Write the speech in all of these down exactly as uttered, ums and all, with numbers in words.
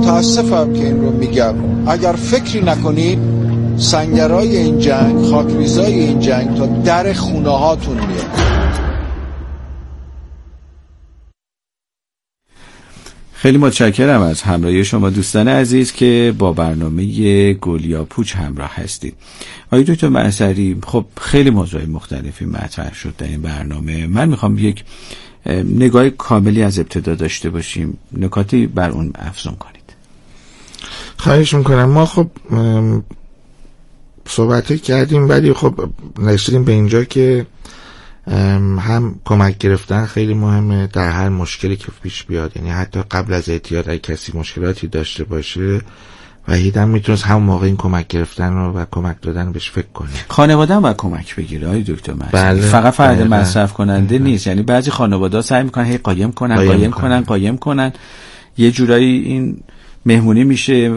متاسفم که این رو میگم، اگر فکری نکنید سنگرای این جنگ، خاکریزای این جنگ تا در خونه هاتون میاد. خیلی متشکرم از همراهی شما دوستان عزیز که با برنامه گل یا پوچ همراه هستید. آقای دکتر محضری، خب خیلی موضوع مختلفی مطرح شد در این برنامه. من میخوام یک نگاه کاملی از ابتدا داشته باشیم، نکاتی بر اون افزون کنید. خواهش میکنم. ما خب صحبت کردیم ولی خب رسیدیم به اینجا که هم کمک گرفتن خیلی مهمه در هر مشکلی که پیش بیاد، یعنی حتی قبل از اعتیاد اگه کسی مشکلاتی داشته باشه وحید هم میتونست همون موقع این کمک گرفتن رو و کمک دادن بهش فکر کنه. خانواده هم باید کمک بگیره آقای دکتر محضری. بله، فقط فرد بله، مصرف کننده بله. نیست. یعنی بعضی خانواده ها سعی میکنن هی قایم کنن قایم, قایم کنن قایم کنن یه جورایی این مهمونی میشه،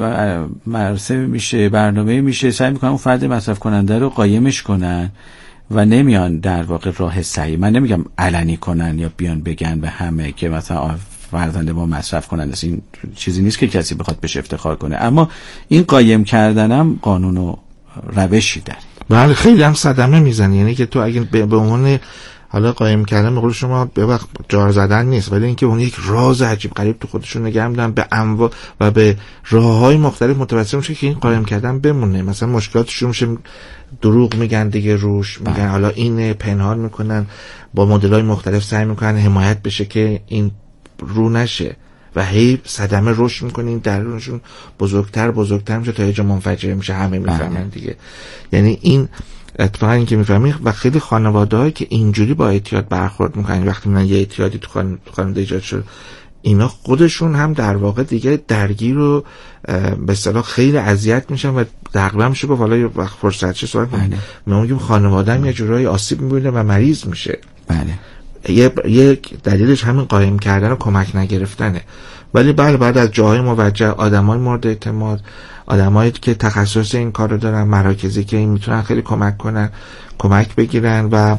مراسم میشه، برنامه میشه، سعی میکنن اون فرد مصرف کننده رو قایمش کنن و نمیان در واقع راه صحیح. من نمیگم علنی کنن یا بیان بگن به همه که مثلا فرزند ما مصرف کنن، این چیزی نیست که کسی بخواد بهش افتخار کنه، اما این قایم کردنم قانون و روشی داره. بله، خیلی هم صدمه میزنه. یعنی که تو اگه به عنوان حالا قایم کردن به قول شما به وقت جار زدن نیست، ولی اینکه اون یک راز عجیب غریب تو خودشون نگه می‌دارن به انواع و به راه‌های مختلف متوسل میشه که این قایم کردن بمونه. مثلا مشکلاتشون میشه دروغ میگن دیگه روش، میگن حالا این پنهان میکنن، با مدل‌های مختلف سعی میکنن حمایت بشه که این رو نشه و هی صدمه رشد میکنه، این درونشون بزرگتر بزرگتر میشه تا یه جا منفجر میشه. همه میفهمن دیگه. یعنی این اتفاقا این که میفهمی و خیلی خانواده‌ای که اینجوری با اعتیاد برخورد میکنن، وقتی من یه اعتیادی تو خانواده ایجاد شد، اینا خودشون هم در واقع دیگه درگیر و به اصطلاح خیلی اذیت میشن و تقریبا میشه با والا یه وقت فرصت چه صحبت کنیم ما میگیم خانواده هم یه جورایی آسیب میبینه و مریض میشه. بله. یه یک دلیلش همین قایم کردن و کمک نگرفتنه. ولی بله، بعد از جاهای موجه، آدمای مورد اعتماد، آدمایی که تخصص این کارو دارن، مراکزی که این میتونن خیلی کمک کنن، کمک بگیرن و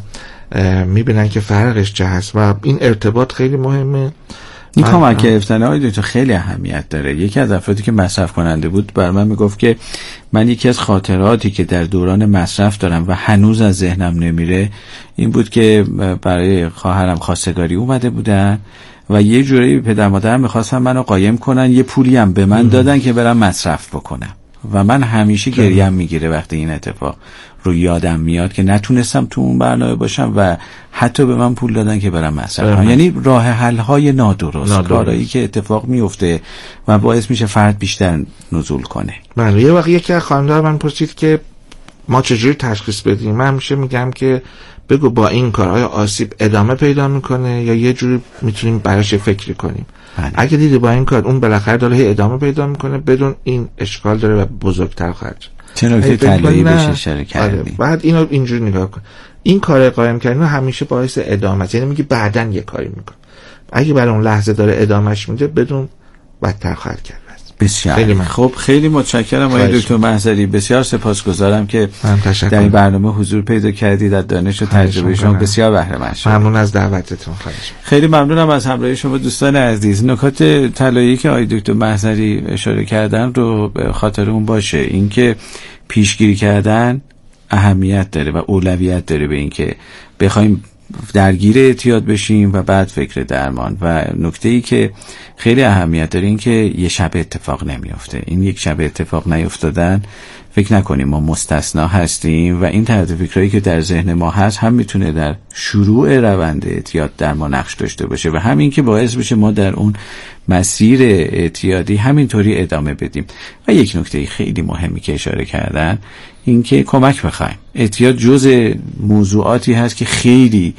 میبینن که فرقش چه هست و این ارتباط خیلی مهمه. این کمک گرفتن آقای دکتر خیلی اهمیت داره. یکی از افرادی که مصرف کننده بود بر من میگفت که من یکی از خاطراتی که در دوران مصرف دارم و هنوز از ذهنم نمیره این بود که برای خواهرم خواستگاری اومده بودن و یه جوری پدر مادرم میخواستن منو قایم کنن، یه پولی هم به من دادن که برم مصرف بکنم و من همیشه گریم میگیره وقتی این اتفاق رو یادم میاد که نتونستم تو اون برنامه باشم و حتی به من پول دادن که برم مصرف کنم. یعنی راه حل های نادرست، کارهایی که اتفاق میفته و باعث میشه فرد بیشتر نزول کنه. بله. یه وقت یکی از خانم‌ها من پرسید که ما چجوری تشخیص بدیم؟ من همیشه میگم که بگو با این کارهای آسیب ادامه پیدا میکنه یا یه جوری میتونیم براش فکری کنیم. بله. اگه دیدی با این کار اون بالاخره داره ادامه پیدا میکنه، بدون این اشکال داره و بزرگتر خواهد شد. چه نکته طلایی بهش اشاره کردی؟ بعد اینو اینجوری نگاه کن، این کار قایم کردن همیشه باعث ادامه است. یعنی میگی بعداً یه کاری میکنه، اگه برای اون لحظه داره ادامهش میده بدون بدتر خواهد کرد. بسیار خیلی خب، خیلی متشکرم آقای دکتر محضری. بسیار سپاسگزارم که در این برنامه حضور پیدا کردید، از دانش و تجربه شما بسیار بهره مند شدم. ممنون از دعوتتون. خواهش خیلی ممنونم از همراهی شما دوستان عزیز. نکات طلایی که آقای دکتر محضری اشاره کردن رو به خاطرمون باشه، اینکه پیشگیری کردن اهمیت داره و اولویت داره به اینکه بخوایم درگیر اعتیاد بشیم و بعد فکر درمان. و نکته‌ای که خیلی اهمیت داره این که یه شب اتفاق نمیفته. این یک شب اتفاق نیفتادن فکر نکنیم ما مستثنا هستیم و این طرز فکرایی که در ذهن ما هست هم میتونه در شروع روند اعتیاد در ما نقش داشته باشه و همین که باعث بشه ما در اون مسیر اعتیادی همینطوری ادامه بدیم. و یک نکته خیلی مهمی که اشاره کردن این که کمک بخوایم. اعتیاد جزء موضوعاتی هست که خیلی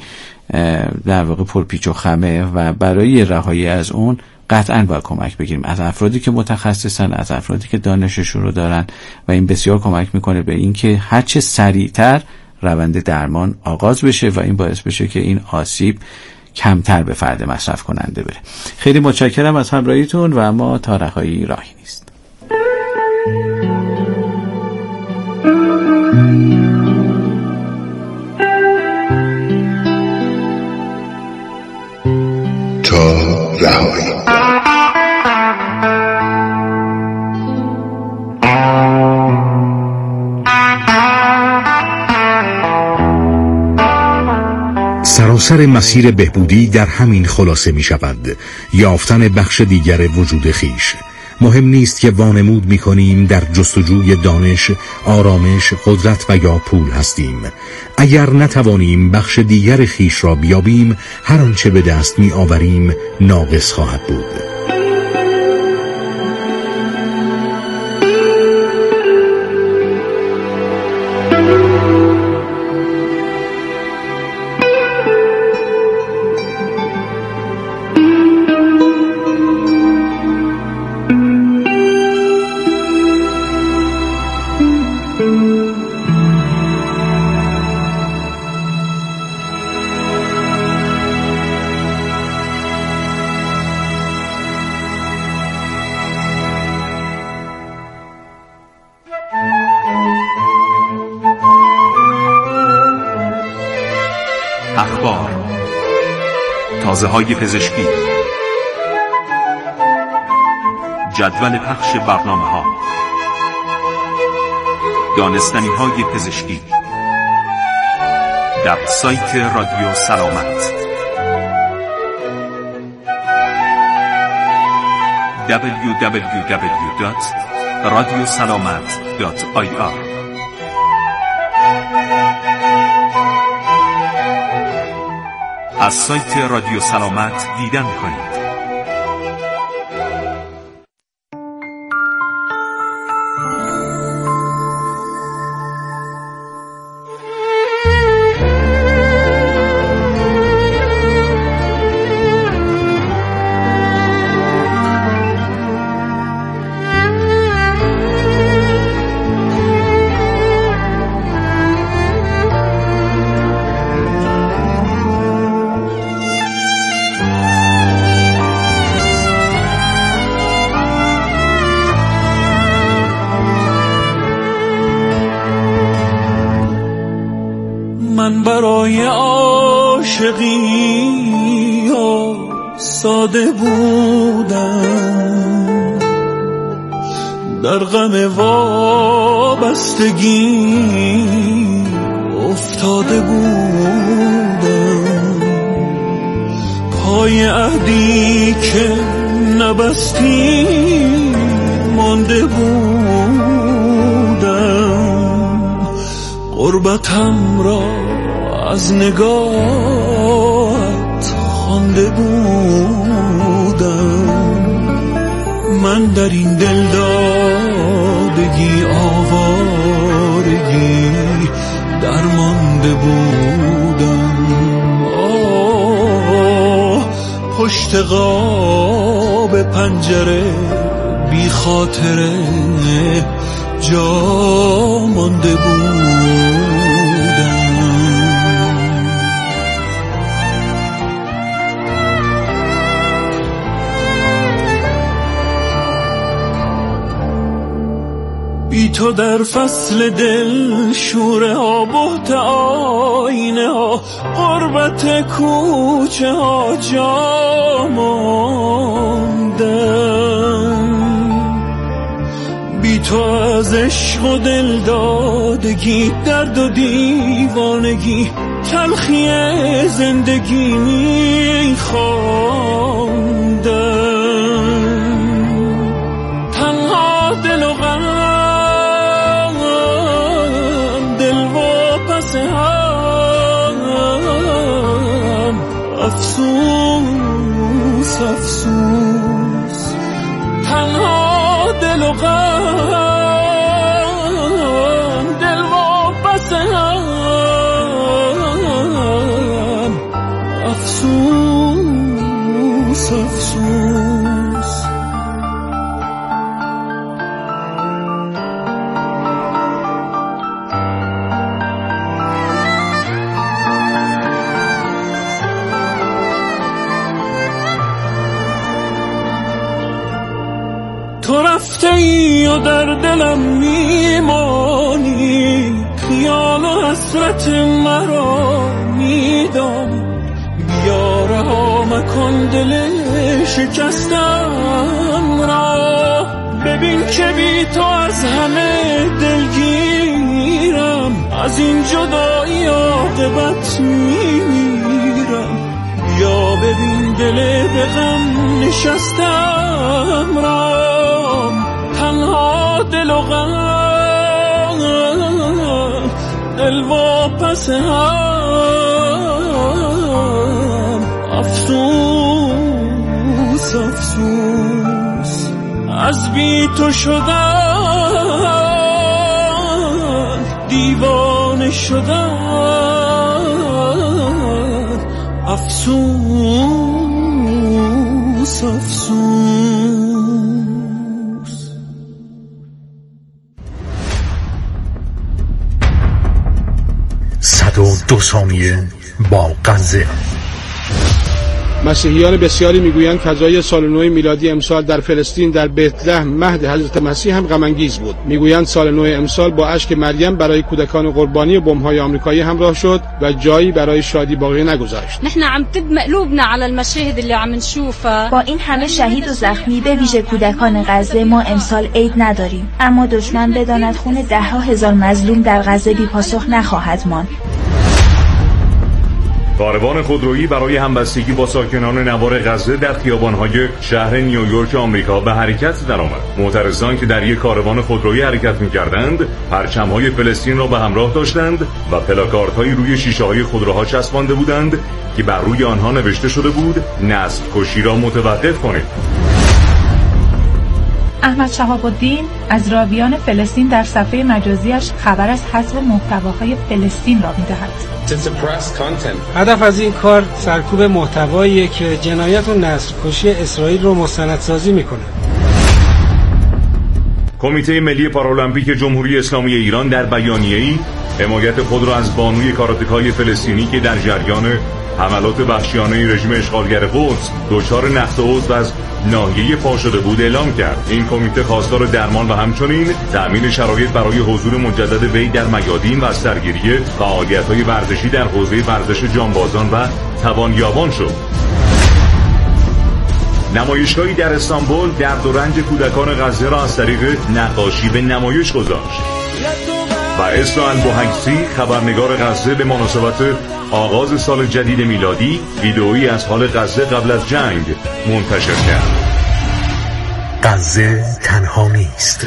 در واقع پرپیچ و خمه و برای رهایی از اون قطعاً باید کمک بگیریم از افرادی که متخصصن، از افرادی که دانششون رو دارن و این بسیار کمک میکنه به این که هرچه سریعتر روند درمان آغاز بشه و این باعث بشه که این آسیب کمتر به فرد مصرف کننده بره. خیلی متشکرم از همراهیتون و اما تا رهایی راهی نیست. تا رهایی. سراسر مسیر بهبودی در همین خلاصه می شود، یافتن بخش دیگر وجود خیش. مهم نیست که وانمود می کنیم در جستجوی دانش، آرامش، قدرت و یا پول هستیم. اگر نتوانیم بخش دیگر خیش را بیابیم، هر آنچه به دست می آوریم ناقص خواهد بود. اخبار، تازه های پزشکی، جدول پخش برنامه ها، دانستنی های پزشکی در سایت رادیو سلامت دبلیو دبلیو دبلیو دات رادیو سلامت دات آی آر. از سایت رادیو سلامت دیدن کنید. من برای عاشقی ها ساده بودم، در غم وابستگی افتاده بودم، پای عهدی که نبستی مانده بودم، غربتم را از نگاهت خوانده بودم، من در این دلدادگی آوارگی درمانده بودم. آه پشت قاب پنجره بی خاطره جا مانده بودم. بی تو در فصل دل شوره ها، بهت آینه ها، غربت کوچه ها جا ماندم، بی تو از عشق و دل دادگی، درد و دیوانگی، تلخی زندگی میخواندم، تنها دل و غم، دل و پس هم، افسوس افسوس، تنها دل و غم، دل و پس هم، افسوس افسوس. تو رفته ای و در دلم میمانی، خیال و حسرت مرا میدانی، بیا رها مکن دل شکستم را، ببین که بی تو از همه دلگیرم، از این جدایی عاقبت میمیرم. بیا ببین دل به غم نشستم را، تنها دل و غم، دل واپس هم، افسوس افسوس از بی تو شدن، دیوانه شدن، افسوس افسوس. صد و دو ثانیه با غزه. مسیحیان بسیاری میگویند فضای سال نو میلادی امسال در فلسطین در بیت لحم مهد حضرت مسیح هم غم انگیز بود. میگویند سال نو امسال با اشک مریم برای کودکان قربانی بمب‌های آمریکایی همراه شد و جایی برای شادی باقی نگذاشت. نحن عم تدمع قلوبنا على المشاهد اللي عم نشوفها. با این همه شهید و زخمی به ویژه کودکان غزه ما امسال عید نداریم، اما دشمن بداند خون ده ها هزار مظلوم در غزه بی پاسخ نخواهد ماند. کاروان خودرویی برای همبستگی با ساکنان نوار غزه در خیابان‌های شهر نیویورک آمریکا به حرکت درآمد. معترضان که در یک کاروان خودرویی حرکت می‌کردند، پرچم‌های فلسطین را به همراه داشتند و پلاکاردهایی روی شیشه‌های خودروها چسبانده بودند که بر روی آنها نوشته شده بود نسل کشی را متوقف کنید. احمد شهاب الدین از راویان فلسطین در صفحه مجازیش خبر از حذف محتواهای فلسطین را می‌دهد. هدف از این کار سرکوب محتواییه که جنایت و نسل کشی اسرائیل رو مستندسازی میکنه. کمیته ملی پارالمپیک جمهوری اسلامی ایران در بیانیه‌ای حمایت خود را از بانوی کاراتکای فلسطینی که در جریان حملات وحشیانه رژیم اشغالگر قدس دچار نقص عضو از ناحیه پا شده بود اعلام کرد. این کمیته خواستار درمان و همچنین تأمین شرایط برای حضور مجدد وی در میادین و سرگیری فعالیت‌های ورزشی در حوزه ورزش جانبازان و توانیابان شد. نمایشگاهی در استانبول درد و رنج کودکان غزه را از طریق نقاشی به نمایش گذاشت. و اسرائیل بوهنگسی خبرنگار غزه به مناسبت آغاز سال جدید میلادی ویدئویی از حال غزه قبل از جنگ منتشر کرد. غزه تنها نیست.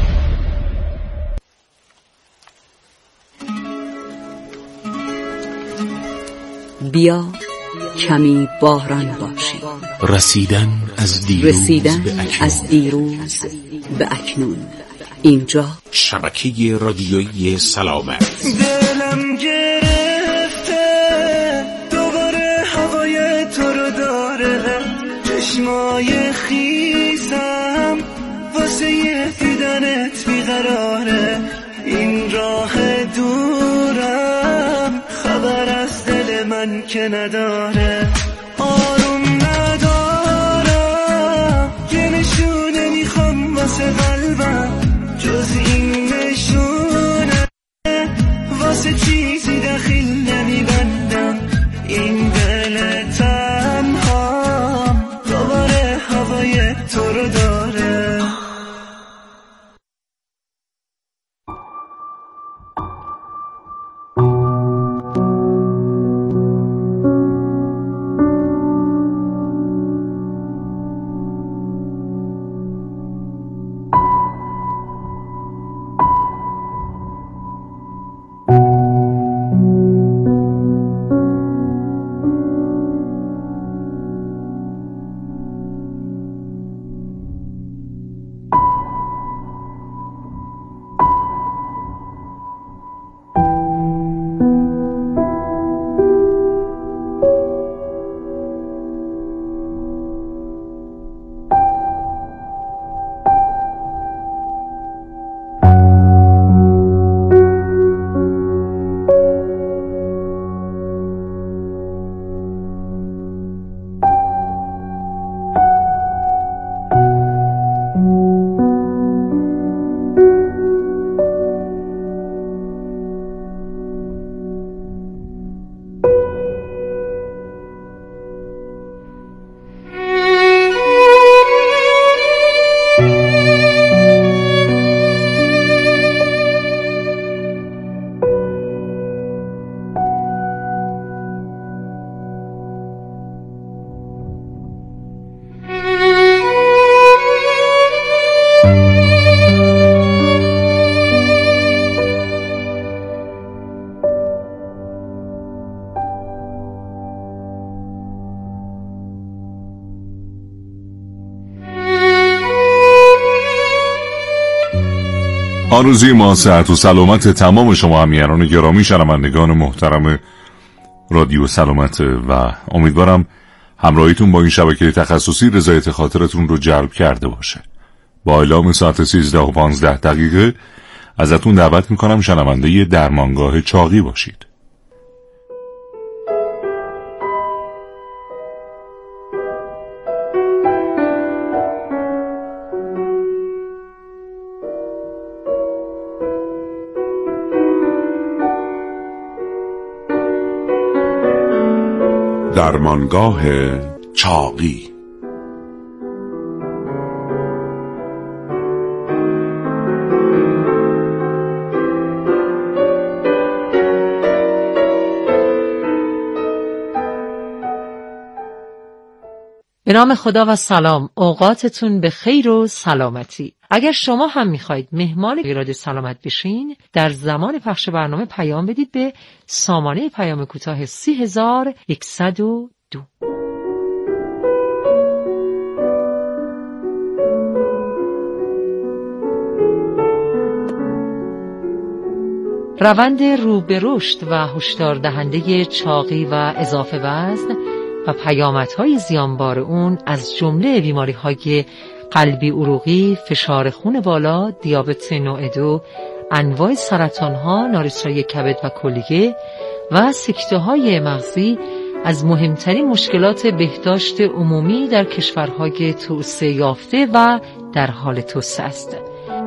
بیا کمی باران باشی. رسیدن از دیروز رسیدن به اکنون. از دیروز به اکنون. اینجا شبکه رادیویی سلامت. دلم گرفته دوباره هوای تو رو داره، چشمای خیسم واسه دیدنت بیقراره، این راه دورم خبر از دل من که نداره، آروم ندارم یه نشونه میخوام واسه قلبم جز این نشونه، واسه چیزی دخیل نمیبندم این دل تنها دوباره هوای تو رو داره. آرزوی ما صحت و سلامت تمام شما همیهنان گرامی شنوندگان محترم رادیو سلامت و امیدوارم همراهیتون با این شبکه تخصصی رضایت خاطرتون رو جلب کرده باشه. با اعلام ساعت سیزده و پانزده دقیقه ازتون دعوت میکنم شنونده درمانگاه چاقی باشید. درمانگاه چاقی. به نام خدا و سلام. اوقاتتون به خیر و سلامتی. اگر شما هم میخواید مهمان رادیو سلامت بشین، در زمان پخش برنامه پیام بدید به سامانه پیام کوتاه سی هزار و صد و دو. روند رو به رشد و هشدار دهنده چاقی و اضافه وزن و پیامدهای زیانبار اون از جمله بیماری‌های قلبی عروقی، فشار خون بالا، دیابت نوع دو، انواع سرطان‌ها، نارسایی کبد و کلیه و سکته‌های مغزی از مهمترین مشکلات بهداشت عمومی در کشورهای توسعه یافته و در حال توسعه است.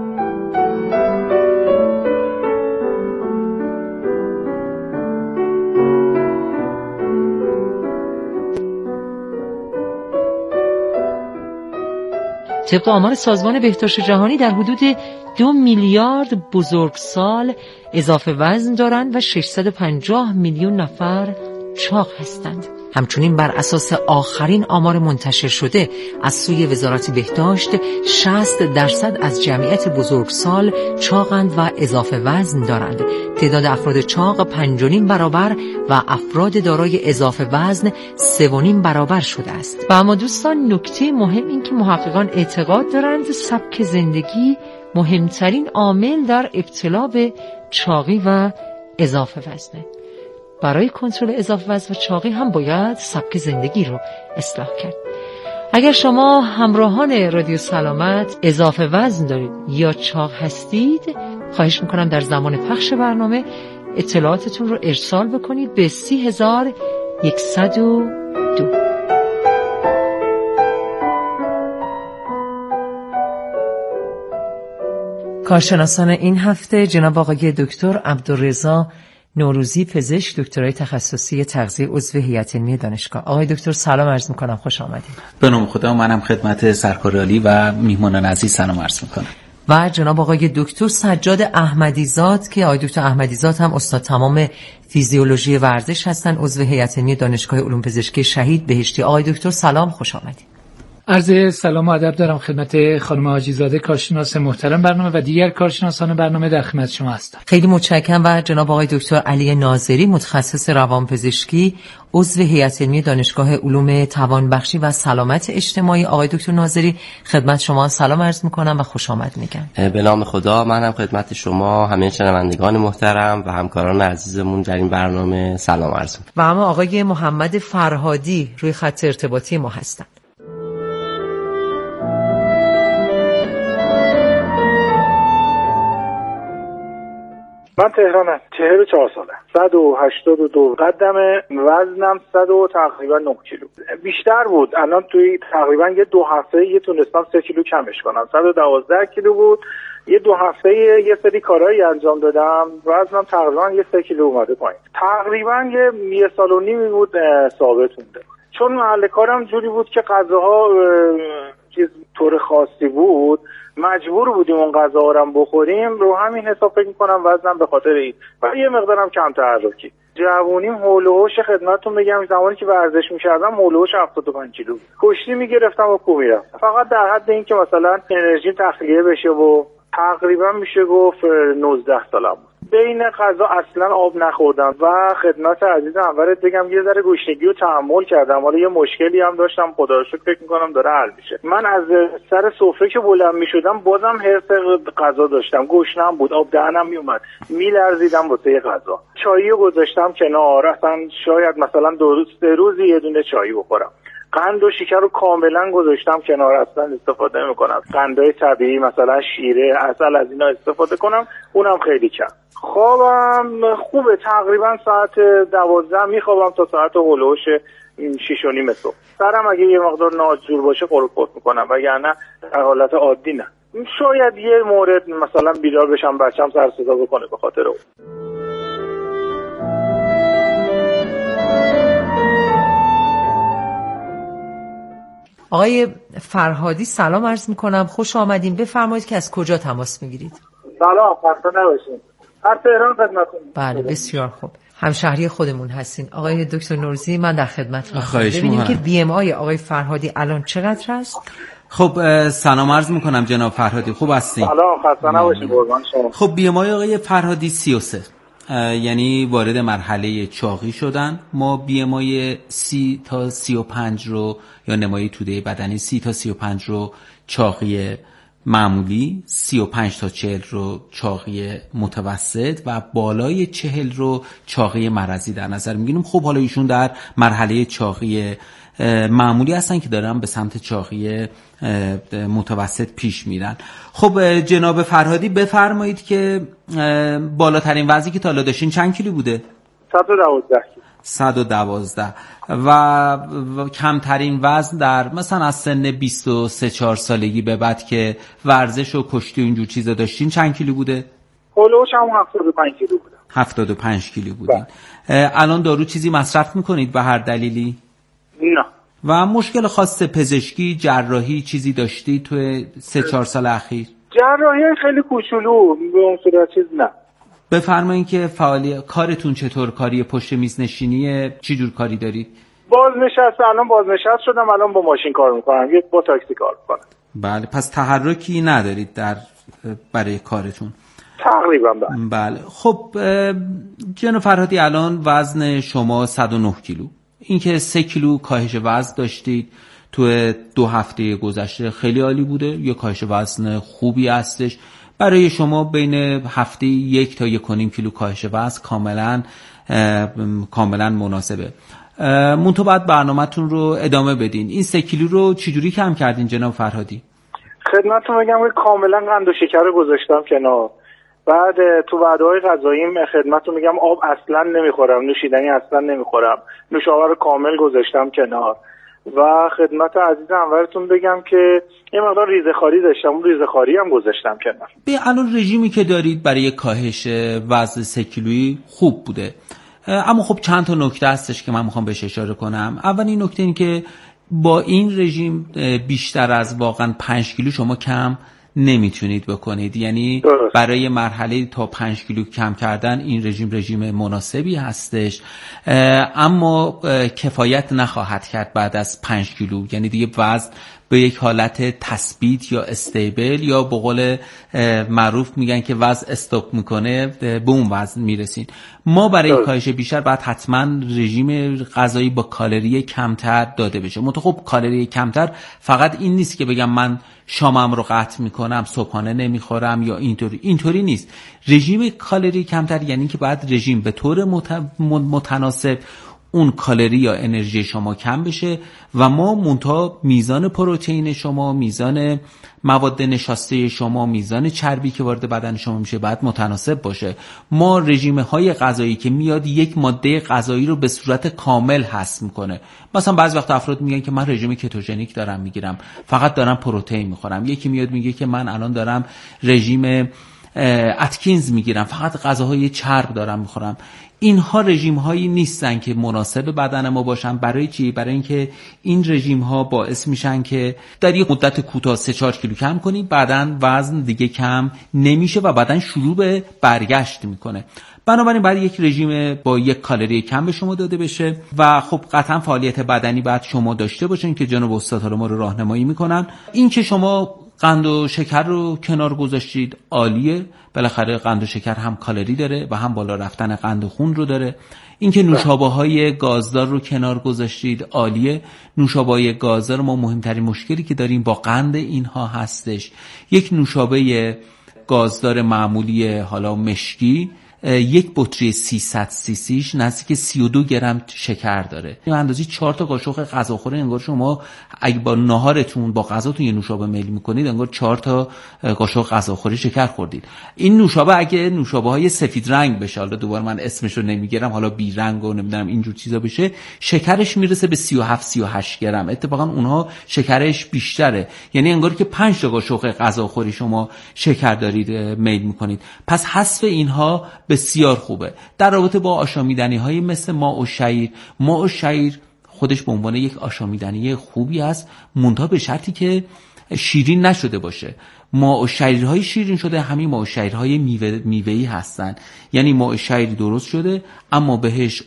طبق آمار سازمان بهداشت جهانی در حدود دو میلیارد بزرگسال اضافه وزن دارند و ششصد و پنجاه میلیون نفر چاق هستند. همچنین بر اساس آخرین آمار منتشر شده از سوی وزارت بهداشت، شصت درصد از جمعیت بزرگسال چاقند و اضافه وزن دارند. تعداد افراد چاق پنج و نیم برابر و افراد دارای اضافه وزن سه و نیم برابر شده است. و اما دوستان، نکته مهم این که محققان اعتقاد دارند سبک زندگی مهمترین عامل در ابتلا به چاقی و اضافه وزنه. برای کنترل اضافه وزن و چاقی هم باید سبک زندگی رو اصلاح کرد. اگر شما همراهان رادیو سلامت اضافه وزن دارید یا چاق هستید، خواهش میکنم در زمان پخش برنامه اطلاعاتتون رو ارسال بکنید به سی هزار و صد و دو. کارشناسان این هفته جناب آقای دکتر عبدالرضا نوروزی، پزشک، دکترای تخصصی تغذیه، عضو هیئت علمی دانشگاه. آقای دکتر سلام عرض میکنم، خوش آمدید. به نام خدا، منم خدمت سرکار عالی و میهمانان عزیز سلام عرض میکنم. و جناب آقای دکتر سجاد احمدیزاد که آقای دکتر احمدیزاد هم استاد تمام فیزیولوژی ورزش هستن، عضو هیئت علمی دانشگاه علوم پزشکی شهید بهشتی. آقای دکتر سلام، خوش آمدید. عرض سلام و ادب دارم خدمت خانم حاجی‌زاده کارشناس محترم برنامه و دیگر کارشناسان برنامه، در خدمت شما هستم. خیلی متشکرم. و جناب آقای دکتر علی ناظری، متخصص روانپزشکی، عضو هیئت علمی دانشگاه علوم توانبخشی و سلامت اجتماعی. آقای دکتر ناظری، خدمت شما سلام عرض میکنم و خوش آمد میگم. به نام خدا، منم خدمت شما همه شنوندگان محترم و همکاران عزیزمون در این برنامه سلام عرض میکنم. و اما آقای محمد فرهادی روی خط ارتباطی ما هستند. من تهرانم، چهل و چهار ساله، صد و هشتاد و دو قدمه، وزنم صد و تقریبا نه کیلو. بیشتر بود، الان توی تقریبا یه دو هفته یه تونستم سه کیلو کمش کنم. صد و دوازده کیلو بود، یه دو هفته یه سری کارهایی انجام دادم، وزنم تقریبا یه سه کیلو اومده پایین. تقریبا یه یه سال و نیمی بود ثابت مونده. چون محل کارم جوری بود که غذاها چیز طور خاصی بود، مجبور بودیم اون غذا رو بخوریم، رو همین حساب فکر می‌کنم وزنم به خاطر این و یه مقدارم کم تحرکی. جوونیم هول و هوش خدمتتون بگم، زمانی که ورزش می‌کردم هول و هوش هفتاد و پنج کیلو، کشتی می‌گرفتم و کوه می‌رفتم، فقط در حد این که مثلا انرژی تخلیه بشه و تقریبا میشه گفت نوزده سالم بود. بین غذا اصلا آب نخوردم و خدمت عزیز انورت بگم یه ذره گشنگی رو تحمل کردم. حالا یه مشکلی هم داشتم، خدا رو شکر فکر می‌کنم داره حل میشه. من از سر سفره که بلند می‌شدم بازم حرص غذا داشتم، گشنم بود، آب دهنم میومد، میلرزیدم واسه غذا. چایی رو گذاشتم کنار، اصلا شاید مثلا دو روز سه روزی یه دونه چایی بخورم. قند و شکر رو کاملا گذاشتم کنار، اصلا استفاده نمی‌کنم. قندهای طبیعی مثلا شیره، عسل، از اینا استفاده کنم، اونم خیلی کم. خوابم خوبه، تقریبا ساعت دوازده میخوابم تا ساعت هلوش شیش و نیم صبح. سرم اگه یه مقدار ناجور باشه قروق پرت میکنم، وگرنه در حالت عادی نه. شاید یه مورد مثلا بیدار بشم بچم سر صدا بکنه به خاطر اون. آقای فرهادی سلام عرض میکنم، خوش آمدین. بفرمایید که از کجا تماس میگیرید؟ سلام، خسته نباشید. از تهران خدمتتون. بله بسیار خوب، همشهری خودمون هستین. آقای دکتر نوروزی من در خدمتتون. خواهش می‌کنم. ببینیم که بی ام آی آقای فرهادی الان چقدر هست؟ خب سلام عرض میکنم جناب فرهادی، خوب هستین؟ سلام، خسته نباشید قربان شما. خب بی ام آی آقای فرهادی سی و سه، یعنی وارد مرحله چاقی شدن. ما بی ام آی سی تا سی و پنج رو یا نمای توده بدنی سی تا سی و پنج رو چاقی معمولی، سی و پنج تا چهل رو چاقی متوسط و بالای چهل رو چاقی مرضی در نظر میگیریم. خب حالا ایشون در مرحله چاقی معمولی هستن که دارن به سمت چاقی متوسط پیش میرن. خب جناب فرهادی بفرمایید که بالاترین وزنی که تا حالا داشتین چند کیلو بوده؟ صد و دوازده صد و دوازده. و کمترین وزن در مثلا از سن بیست و سه چهار سالگی به بعد که ورزش و کشتی و اینجور چیزا داشتین چند کیلو بوده؟ هولوش هم هفتاد و پنج کیلو بوده. هفتاد و پنج کیلو بودین. الان دارو چیزی مصرف میکنید به هر دلیلی؟ نه. و مشکل خاص پزشکی، جراحی چیزی داشتی توی سه چهار سال اخیر؟ جراحی خیلی کوچولو، به اون صورت چیز نه. بفرمایید که فعالیت کارتون چطور؟ کاری پشت میز نشینیه؟ چی جور کاری دارید؟ بازنشسته، الان بازنشسته شدم، الان با ماشین کار میکنم، یک با تاکسی کار میکنم. بله، پس تحرکی ندارید در برای کارتون؟ تقریبا بله. بله. خب جناب فرهادی الان وزن شما صد و نه کیلو، اینکه سه کیلو کاهش وزن داشتید تو دو هفته گذشته خیلی عالی بوده، یه کاهش وزن خوبی هستش برای شما. بین هفته یک تا یک و نیم کیلو کاهش وزن کاملا کاملا مناسبه. منتها بعد برنامه‌تون رو ادامه بدین. این سه کیلو رو چجوری کم کردین جناب فرهادی؟ خدمتتون میگم که کاملا قند و شکر رو گذاشتم کنار. بعد تو وعده‌های غذاییم خدمتتون میگم آب اصلا نمیخورم، نوشیدنی اصلا نمیخورم، نوشابه رو کامل گذاشتم کنار. و خدمت عزیز انورتون بگم که یه مقدار ریزه‌خواری داشتم، اون ریزه‌خواری هم گذاشتم کنار. به الان رژیمی که دارید برای کاهش وزن سه کیلویی خوب بوده، اما خب چند تا نکته هستش که من میخوام بهش اشاره کنم. اولین نکته این که با این رژیم بیشتر از واقعا پنج کیلو شما کم نمیتونید بکنید، یعنی درست. برای مرحله تا پنج کیلو کم کردن این رژیم رژیم مناسبی هستش، اما کفایت نخواهد کرد بعد از پنج کیلو، یعنی دیگه وزن به یک حالت تثبیت یا استیبل یا به قول معروف میگن که وزن استاپ میکنه به اون وزن میرسین. ما برای کاهش بیشتر باید حتما رژیم غذایی با کالری کمتر داده بشه. منتها خب کالری کمتر فقط این نیست که بگم من شامم رو قطع میکنم، صبحانه نمیخورم یا اینطوری اینطوری نیست. رژیم کالری کمتر یعنی که باید رژیم به طور متناسب اون کالری یا انرژی شما کم بشه و ما منتها میزان پروتئین شما، میزان مواد نشاسته شما، میزان چربی که وارد بدن شما میشه باید متناسب باشه. ما رژیم‌های غذایی که میاد یک ماده غذایی رو به صورت کامل حذف میکنه. مثلا بعضی وقت افراد میگن که من رژیم کتوژنیک دارم میگیرم، فقط دارم پروتئین میخورم. یکی میاد میگه که من الان دارم رژیم اتکینز میگیرم، فقط غذاهای چرب دارم میخورم. اینها رژیم هایی نیستن که مناسب بدن ما باشن. برای چی؟ برای اینکه این رژیم ها باعث میشن که در یک مدت کوتاه سه چهار کیلو کم کنی، بعدن وزن دیگه کم نمیشه و بدن شروع به برگشت میکنه. بنابراین باید یک رژیم با یک کالری کم به شما داده بشه و خب قطعا فعالیت بدنی باید شما داشته باشین که جناب استاد ما رو راهنمایی میکنن. این که شما قند و شکر رو کنار گذاشتید، عالیه. بالاخره قند و شکر هم کالری داره و هم بالا رفتن قند خون رو داره. اینکه نوشابه‌های گازدار رو کنار گذاشتید، عالیه. نوشابه‌های گازدار ما مهمترین مشکلی که داریم با قند اینها هستش. یک نوشابه گازدار معمولی حالا مشکی یک بطری سیصد سی سیش نزدیک سی و دو گرم شکر داره. این اندازه چهار تا قاشق غذاخوری. انگار شما اگه با ناهارتون با غذاتون یه نوشابه میل میکنید، انگار چهار تا قاشق غذاخوری شکر خوردید. این نوشابه اگه نوشابه های سفید رنگ بشه، حالا دوباره من اسمش رو نمیگیرم، حالا بی رنگ و نمیدونم اینجور چیزا بشه، شکرش میرسه به سی و هفت سی و هشت گرم. اتفاقا اونها شکرش بیشتره، یعنی انگار که پنج تا قاشق غذاخوری شما شکر دارید میل میکنید. پس حذف اینها بسیار خوبه. در رابطه با آشامیدنی های مثل ماء و شعیر، ماء و شعیر خودش به عنوان یک آشامیدنی خوبی است، منتها به شرطی که شیرین نشده باشه. ماء و شعیرهای شیرین شده همین ماء و شعیرهای میوه میوه‌ای هستن، یعنی ماء و شعیر درست شده اما بهش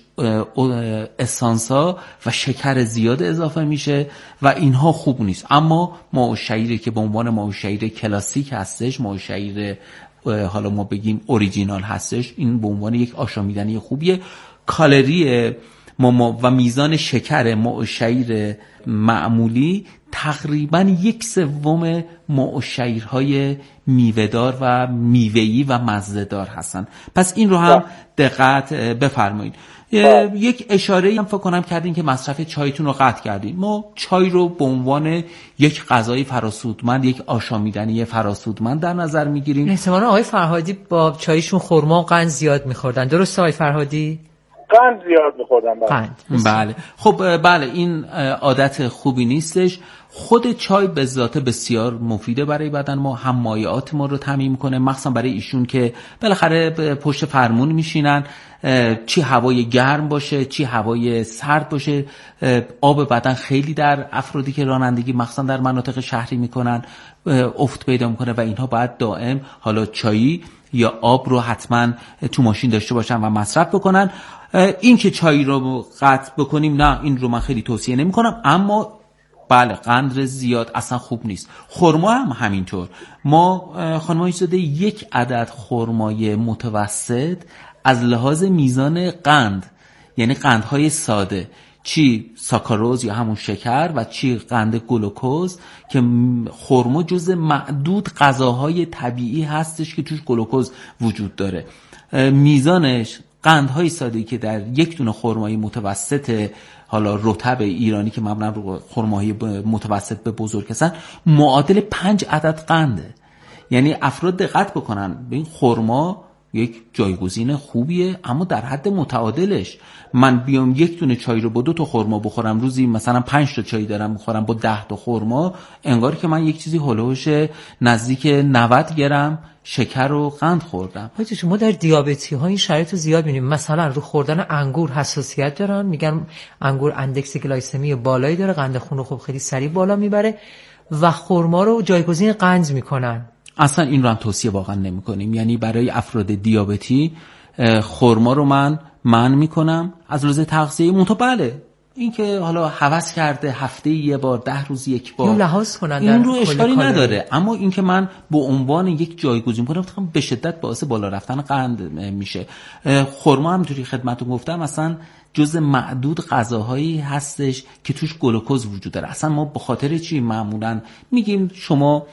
اسانسا و شکر زیاد اضافه میشه و اینها خوب نیست. اما ماء و شعیری که به عنوان ماء و شعیر کلاسیک هستش، ماء و شعیر حالا ما بگیم اوریجینال هستش، این به عنوان یک آشامیدنی خوبیه. کالری ما و میزان شکر ماء و شعیر معمولی تقریبا یک سوم ماء و شعیرهای میوه‌دار و میوه‌ای و مزه‌دار هستن. پس این رو هم دقت بفرمایید. یک اشاره هم فکر کنم کردین که مصرف چایتون رو قطع کردین. ما چای رو به عنوان یک غذای فراسودمند، یک آشامیدنی فراسودمند در نظر میگیریم. احتمالاً آقای فرهادی با چایشون خرما و قند زیاد میخوردن، درسته آقای فرهادی؟ قند زیاد میخوردن. قند. بله. خب بله، این عادت خوبی نیستش. خود چای به ذات بسیار مفیده برای بدن ما، هم مایعات ما رو تامین میکنه، مخصوصا برای ایشون که بالاخره پشت فرمون میشینن، چی هوای گرم باشه چی هوای سرد باشه، آب بدن خیلی در افرادی که رانندگی مخصوصا در مناطق شهری میکنن افت پیدا میکنه و اینها باید دائم حالا چایی یا آب رو حتما تو ماشین داشته باشن و مصرف بکنن. این که چای رو قطع بکنیم، نه، این رو من خیلی توصیه نمی کنم. اما بله، قند زیاد اصلا خوب نیست. خرما هم همینطور. ما خانم آقای‌زاده یک عدد خرمای متوسط از لحاظ میزان قند، یعنی قندهای ساده، چی ساکاروز یا همون شکر و چی قند گلوکوز، که خرما جز معدود غذاهای طبیعی هستش که توش گلوکوز وجود داره. میزانش قندهای ساده‌ای که در یک دونه خرمای متوسط حالا رطب ایرانی که معمولا رو خرماهای متوسط به بزرگ هستن معادل پنج عدد قنده. یعنی افراد دقت بکنن به این خرما یک جایگزین خوبیه اما در حد متعادلش. من بیام یک دونه چای رو با دو تا خرما بخورم، روزی مثلا پنج تا چای دارم میخورم با ده تا خرما، انگار که من یک چیزی هولوش نزدیک نود گرم شکر و قند خوردم. حاجی شما در دیابتی ها این شرایط رو زیاد می‌بینیم. مثلا رو خوردن انگور حساسیت دارن، میگن انگور اندکس گلایسمی بالایی داره، قند خون رو خب خیلی سریع بالا میبره و خرما رو جایگزین قند میکنن. اصلا این رو هم توصیه واقعا نمی کنیم. یعنی برای افراد دیابتی خرما رو من منع میکنم از لحاظ تغذیه. منتها بله، این که حالا هوس کرده هفته یه بار، ده روز یک بار، لحاظ کنن این رو اشکالی نداره. اما این که من به عنوان یک جایگزین کنم به شدت باعث بالا رفتن قند میشه. خرما همونطوری خدمتتون گفتم اصلا جز معدود غذاهایی هستش که توش گلوکوز وجود داره. اصلا ما به خاطر چی معمولا میگیم شما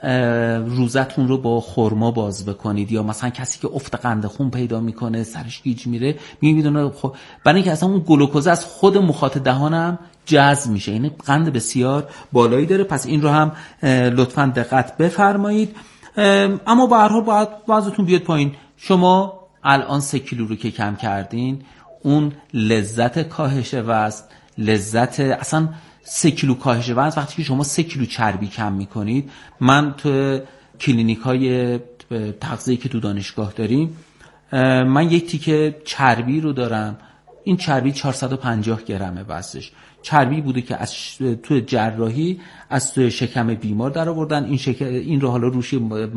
روزتون رو با خرما باز بکنید، یا مثلا کسی که افت قند خون پیدا میکنه سرش گیج میره میدونه خب برای اینکه اصلا اون گلوکوز از خود مخاط دهانم جذب میشه، این قند بسیار بالایی داره. پس این رو هم لطفاً دقت بفرمایید. اما به هر حال باید وزنتون بیاد پایین. شما الان سه کیلو رو که کم کردین، اون لذت کاهش وزن، لذت اصلا سه کیلو کاهش وزن، وقتی که شما سه کیلو چربی کم میکنید، من تو کلینیک های تغذیه‌ای که تو دانشگاه داریم، من یک تیکه چربی رو دارم، این چربی چهارصد و پنجاه گرمه وزنش. چربی بوده که از تو جراحی از تو شکم بیمار در آوردن، این شکم این رو حالا روش